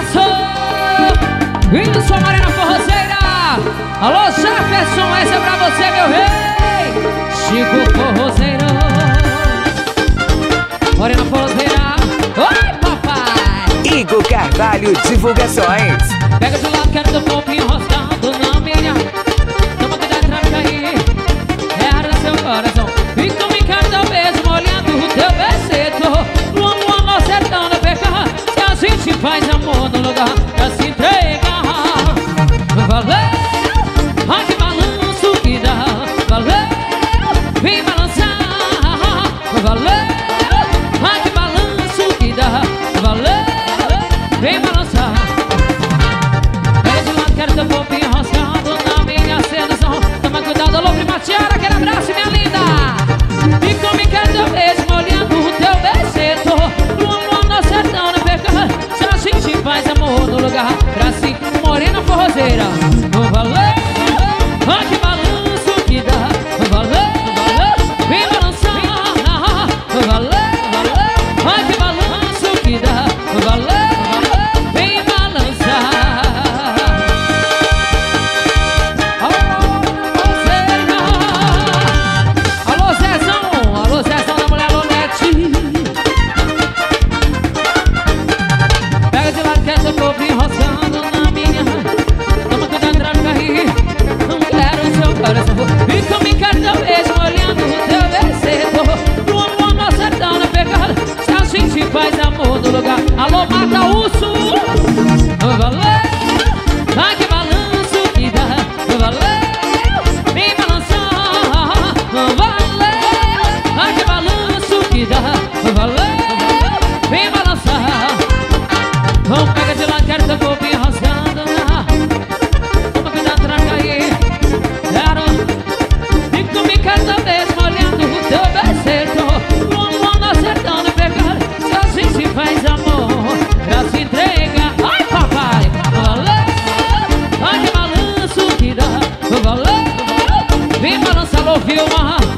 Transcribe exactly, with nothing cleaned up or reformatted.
Isso, Morena Forrozeira. Alô, Jefferson, essa é pra você, meu rei. Chico Forrozeiro. Morena Forrozeira. Oi, papai. Igor Carvalho Divulgações. Pega de lado, quero teu corpo enroscado na minha. Toma cuidado pra não cair. É a área do seu coração. E tu me quer dar beijo molhando o teu beceto. Lua, lua, no sertão, na peca. Se a gente faz amor no lugar pra se entregar. Valeu, ai que balanço que dá. Valeu, vem balançar. Valeu, ai que balanço que dá. Valeu, vem balançar. Pega de lado, quero teu corpo enroscado na minha sedução. Toma cuidado, alô, prima Tiara, aquele abraço, minha linda. E come quer teu beijo molhando o teu beceto. Lua, lua, no sertão, na peca. Se a gente faz amor no lugar pra si. Morena Forrozeira. Valeu, ai que balanço que dá. Valeu, vem balançar. Valeu, ai que balanço que dá. Valeu, vem balançar. Alô, Forrozeira. Alô, Zezão. Alô, Zezão da mulher Lonete. Pega de lado que essa corpo enroscando na minha. Toma cuidado pra não cair. Não quero o seu coração. E tu me quer teu beijo molhando o teu beceto. Lua, lua, no sertão, na pegada. Se a gente faz amor no lugar. Alô, mata urso. Valeu, ai que balanço que dá. Valeu, vem balançar. Valeu, ai que balanço que dá. Valeu, vem balançar. Vamos, pega de lado, quero teu corpo enroscando. Toma cuidado pra não cair. Quero. E tu me quer também molhando o teu beceto. Lua, lua, no sertão, na pegada. Se a gente faz amor pra se entregar. Ai, papai. Valeu, ai que balanço que dá. Valeu, vem balançar, alô, Vilma.